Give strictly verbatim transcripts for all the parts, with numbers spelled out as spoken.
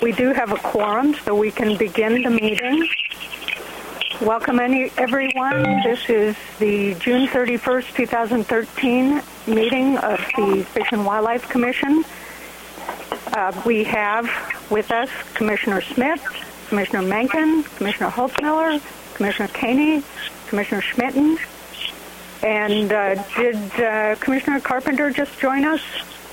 We do have a quorum, so we can begin the meeting. Welcome any, everyone. This is the June thirty-first, two thousand thirteen meeting of the Fish and Wildlife Commission. Uh, we have with us Commissioner Smith, Commissioner Mencken, Commissioner Holtzmiller, Commissioner Caney, Commissioner Schmitten, and uh, did uh, Commissioner Carpenter just join us?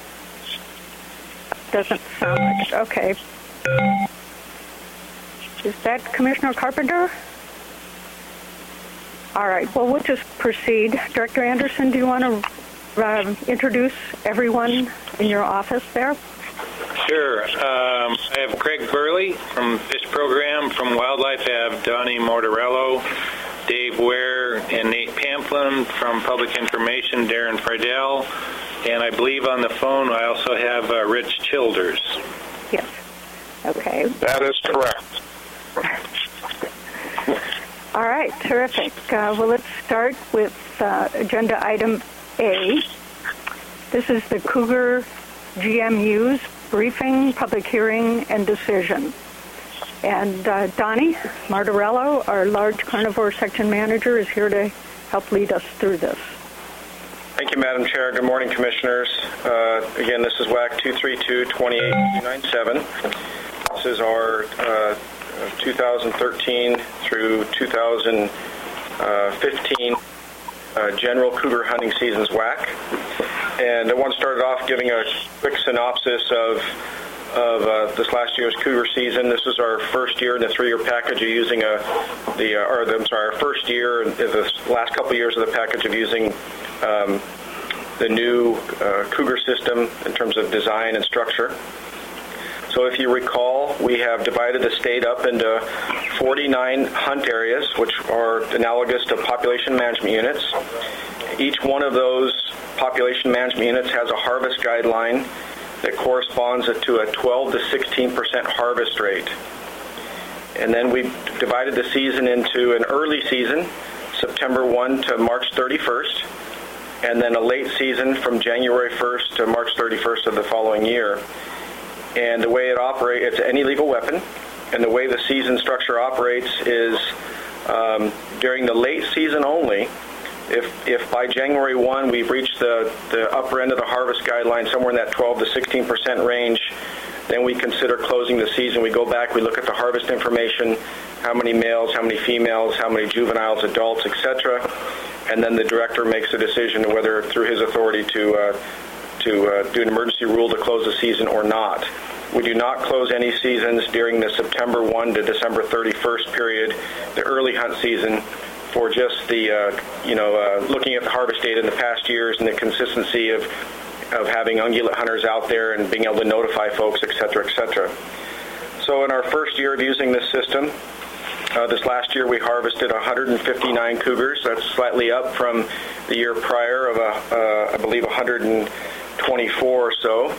Doesn't sound like it. Okay. Is that Commissioner Carpenter? All right. Well, we'll just proceed. Director Anderson, do you want to uh, introduce everyone in your office there? Sure. Um, I have Craig Burley from Fish Program. From Wildlife, I have Donnie Mortarello, Dave Ware, and Nate Pamplin. From Public Information, Darren Friedel. And I believe on the phone I also have uh, Rich Childers. Yes. Okay. That is correct. All right. Terrific. Uh, well, let's start with uh, agenda item A. This is the Cougar G M U's briefing, public hearing, and decision. And uh, Donnie Martorello, our large carnivore section manager, is here to help lead us through this. Thank you, Madam Chair. Good morning, Commissioners. Uh, again, this is W A C two three two, two eight two nine seven. This is our uh, two thousand thirteen through two thousand fifteen uh, general cougar hunting seasons W A C. And I want to start off giving a quick synopsis of of uh, this last year's cougar season. This is our first year in the three-year package of using a the uh, or the, I'm sorry, our first year in the last couple of years of the package of using um, the new uh, cougar system in terms of design and structure. So if you recall, we have divided the state up into forty-nine hunt areas, which are analogous to population management units. Each one of those population management units has a harvest guideline that corresponds to a twelve to sixteen percent harvest rate. And then we divided the season into an early season, September first to March thirty-first, and then a late season from January first to March thirty-first of the following year. And the way it operates, it's any legal weapon, and the way the season structure operates is um, during the late season only. If, if by January first we've reached the, the upper end of the harvest guideline, somewhere in that twelve to sixteen percent range, then we consider closing the season. We go back, we look at the harvest information, how many males, how many females, how many juveniles, adults, et cetera, and then the director makes a decision whether through his authority to, uh, to uh, do an emergency rule to close the season or not. We do not close any seasons during the September first to December thirty-first period, the early hunt season, for just the, uh, you know, uh, looking at the harvest data in the past years and the consistency of, of having ungulate hunters out there and being able to notify folks, et cetera, et cetera. So in our first year of using this system, uh, this last year we harvested one hundred fifty-nine cougars. That's slightly up from the year prior of, a, uh, I believe, one hundred twenty-four or so.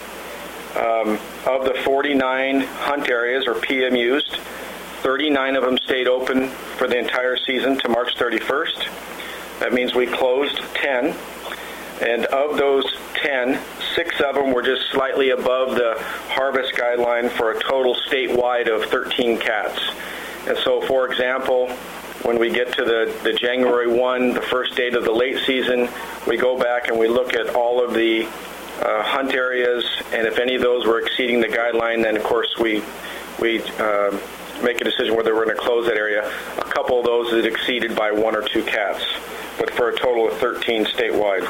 Um, of the forty-nine hunt areas, or P M Us, thirty-nine of them stayed open for the entire season to March thirty-first. That means we closed ten. And of those ten, six of them were just slightly above the harvest guideline for a total statewide of thirteen cats. And so, for example, when we get to the, the January first, the first date of the late season, we go back and we look at all of the uh, hunt areas, and if any of those were exceeding the guideline, then of course we we uh, make a decision whether we're going to close that area. A couple of those is exceeded by one or two cats, but for a total of thirteen statewide.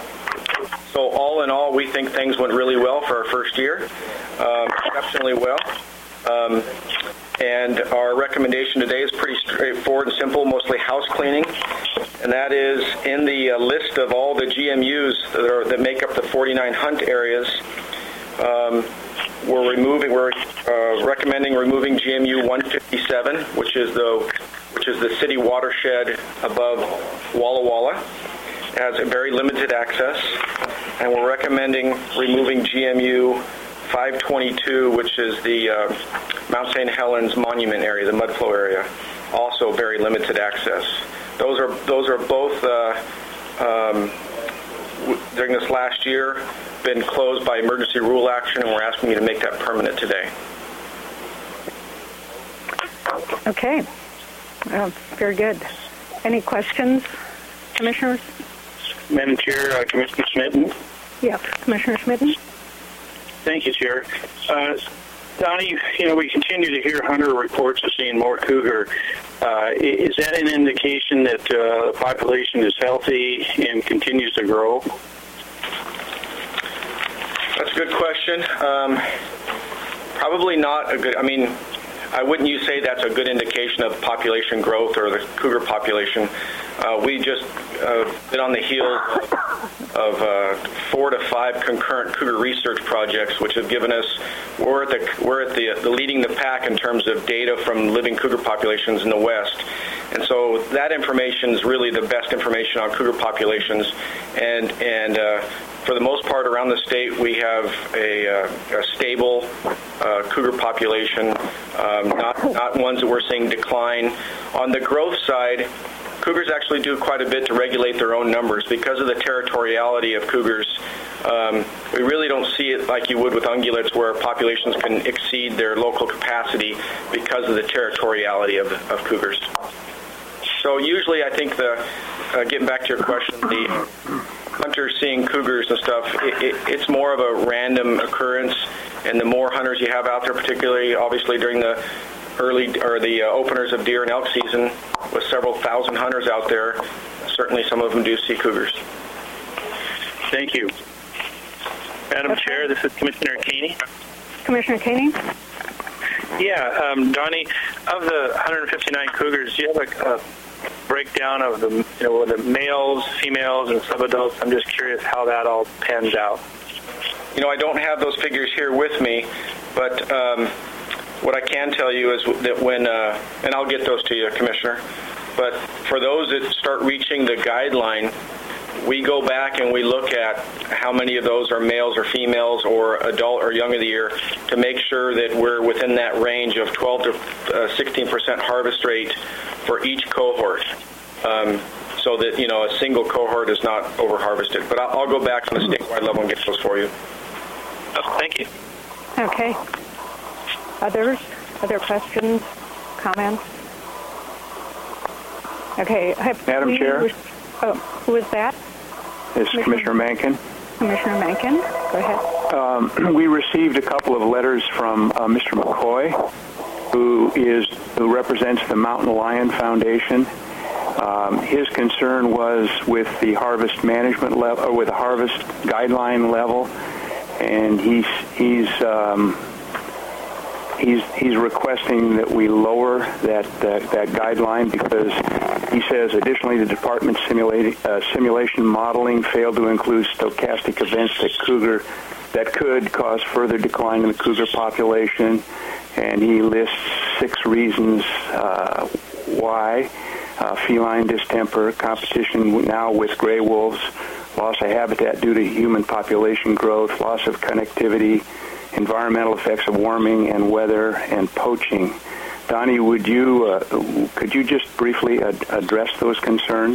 So all in all, we think things went really well for our first year, um, exceptionally well. Um, and our recommendation today is pretty straightforward and simple, mostly house cleaning. And that is in the uh, list of all the G M Us that, are, that make up the forty-nine hunt areas, um, we're removing, we're uh, recommending removing G M U one fifty-seven, which is the which is the city watershed above Walla Walla. It has a very limited access, and we're recommending removing G M U five twenty-two, which is the uh, Mount Saint Helens Monument area, the mudflow area, also very limited access. Those are those are both uh, um, w- during this last year been closed by emergency rule action, and we're asking you to make that permanent today. Okay. Uh, very good. Any questions, Commissioners? Madam Chair, uh, Commissioner Smitten. Yes, Commissioner Smitten. Thank you, Chair. Uh, Donnie, you know, we continue to hear hunter reports of seeing more cougar. Uh, is that an indication that uh, the population is healthy and continues to grow? That's a good question. Um, probably not a good, I mean, I wouldn't you say that's a good indication of population growth or the cougar population. Uh, we just uh, been on the heels of uh, four to five concurrent cougar research projects, which have given us, we're at the, we're at the, the leading the pack in terms of data from living cougar populations in the West. And so that information is really the best information on cougar populations. And, and uh, for the most part around the state, we have a, uh, a stable uh, cougar population, um, not, not ones that we're seeing decline. On the growth side, cougars actually do quite a bit to regulate their own numbers. Because of the territoriality of cougars, um, we really don't see it like you would with ungulates, where populations can exceed their local capacity because of the territoriality of, of cougars. So usually I think, the uh, getting back to your question, the hunters seeing cougars and stuff, it, it, it's more of a random occurrence, and the more hunters you have out there, particularly obviously during the early or the uh, openers of deer and elk season, with several thousand hunters out there, certainly some of them do see cougars. Thank you. Madam okay. Chair, this is Commissioner Caney. Commissioner Caney? Yeah, um, Donnie, of the one hundred fifty-nine cougars, do you have a, a breakdown of the, you know, the males, females, and subadults? I'm just curious how that all pans out. You know, I don't have those figures here with me, but um, what I can tell you is that when, uh, and I'll get those to you, Commissioner, but for those that start reaching the guideline, we go back and we look at how many of those are males or females or adult or young of the year to make sure that we're within that range of twelve to sixteen percent harvest rate for each cohort, um, so that, you know, a single cohort is not over-harvested. But I'll, I'll go back on the statewide level and get those for you. Oh, thank you. Okay. Others? Other questions? Comments? Okay. Have Madam Chair? Re- oh, who is that? This is Commissioner Mankin. Commissioner Mankin, go ahead. Um, we received a couple of letters from uh, Mister McCoy, who is who represents the Mountain Lion Foundation. Um, his concern was with the harvest management level, or with the harvest guideline level, and he's he's um, he's he's requesting that we lower that that, that guideline, because he says additionally the department's simulating uh, simulation modeling failed to include stochastic events that cougar that could cause further decline in the cougar population, and he lists six reasons uh, why. Uh, feline distemper, competition now with gray wolves, loss of habitat due to human population growth, loss of connectivity, environmental effects of warming and weather, and poaching. Donnie, would you uh, could you just briefly ad- address those concerns?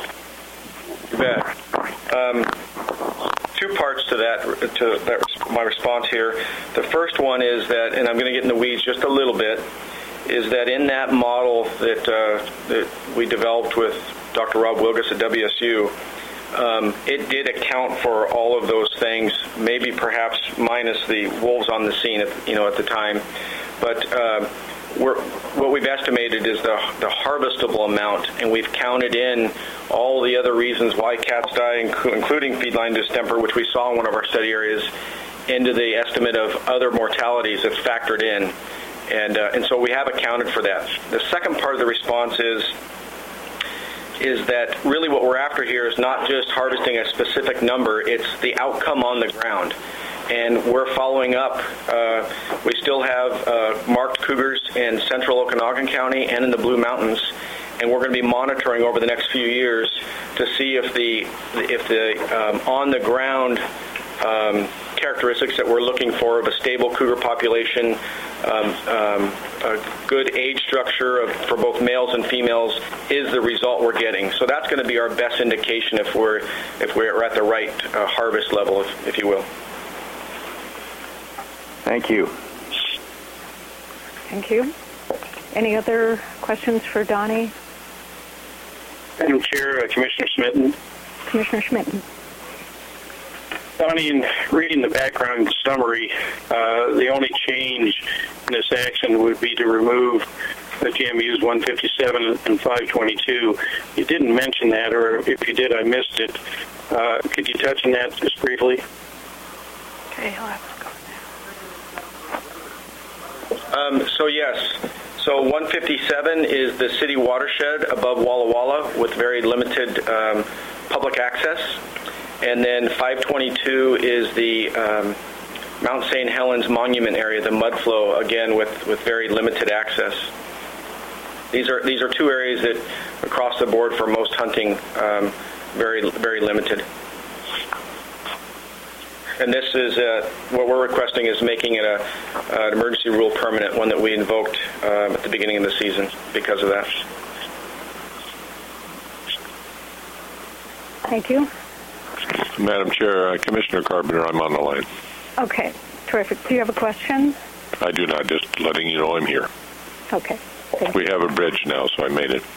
You bet. Um, two parts to that, to that, my response here. The first one is that, and I'm going to get in the weeds just a little bit, is that in that model that, uh, that we developed with Doctor Rob Wilgus at W S U, um, it did account for all of those things, maybe perhaps minus the wolves on the scene at, you know, at the time. But uh, we're, what we've estimated is the, the harvestable amount, and we've counted in all the other reasons why cats die, including feline distemper, which we saw in one of our study areas, into the estimate of other mortalities that's factored in. And, uh, and so we have accounted for that. The second part of the response is, is that really what we're after here is not just harvesting a specific number, it's the outcome on the ground. And we're following up. Uh, we still have uh, marked cougars in central Okanagan County and in the Blue Mountains, and we're going to be monitoring over the next few years to see if the, if the um, on-the-ground um, characteristics that we're looking for of a stable cougar population, um, um, a good age structure of, for both males and females, is the result we're getting. So that's going to be our best indication if we're if we're at the right uh, harvest level, if, if you will. Thank you. Thank you. Any other questions for Donnie? Madam Chair, uh, Commissioner Smitten. Commissioner Schmitten. Donnie, in reading the background summary, uh, the only change in this action would be to remove the G M Us one fifty-seven and five twenty-two. You didn't mention that, or if you did, I missed it. Uh, could you touch on that just briefly? Okay, I'll have to go now. Um, so yes, so one fifty-seven is the city watershed above Walla Walla with very limited um, public access. And then five twenty-two is the um, Mount Saint Helens Monument area, the mud flow, again with, with very limited access. These are these are two areas that, across the board for most hunting, um, very very limited. And this is uh, what we're requesting is making it a, uh, an emergency rule permanent, one that we invoked um, at the beginning of the season because of that. Thank you. Madam Chair, uh, Commissioner Carpenter, I'm on the line. Okay, terrific. Do you have a question? I do not, just letting you know I'm here. Okay. Thank we have a bridge now, so I made it.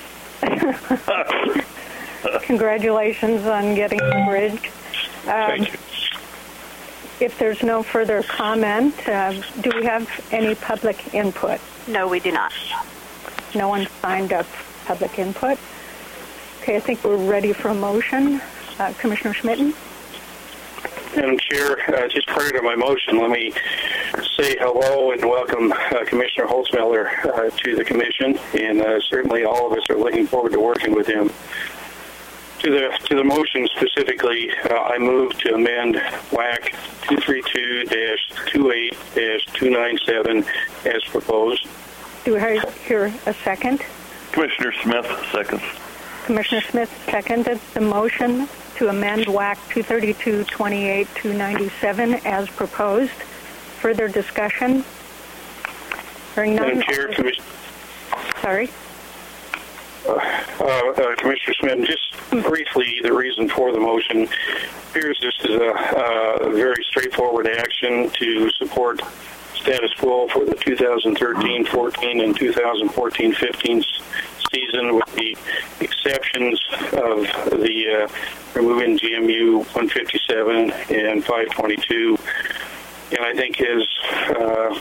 Congratulations on getting the bridge. Um, Thank you. If there's no further comment, uh, do we have any public input? No, we do not. No one signed up for public input. Okay, I think we're ready for a motion. Uh, Commissioner Schmitten? Madam Chair, uh, just prior to my motion, let me say hello and welcome uh, Commissioner Holtzmiller uh, to the Commission, and uh, certainly all of us are looking forward to working with him. To the to the motion specifically, uh, I move to amend W A C two thirty-two dash twenty-eight dash two ninety-seven as proposed. Do I hear a second? Commissioner Smith, seconds. Commissioner Smith seconded the motion to amend W A C two thirty-two twenty-eight dash two ninety-seven as proposed. Further discussion? Hearing none. Madam Chair, Commissioner. Sorry. Uh, uh, Commissioner Smith, just briefly, the reason for the motion appears this is a, a very straightforward action to support status quo for the two thousand thirteen fourteen and two thousand fourteen fifteen season, with the exceptions of the uh, removing G M U one fifty-seven and five twenty-two. And I think as uh,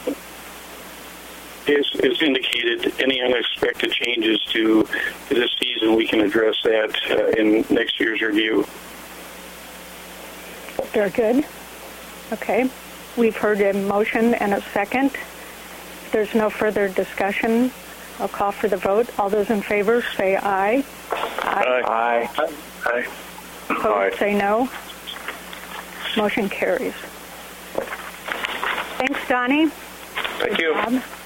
Is, is indicated, any unexpected changes to, to this season, we can address that uh, in next year's review. Very good. Okay. We've heard a motion and a second. If there's no further discussion, I'll call for the vote. All those in favor say aye. Aye. Aye. Aye. Opposed, Aye. say no. Motion carries. Thanks, Donnie. Thank Good you. job.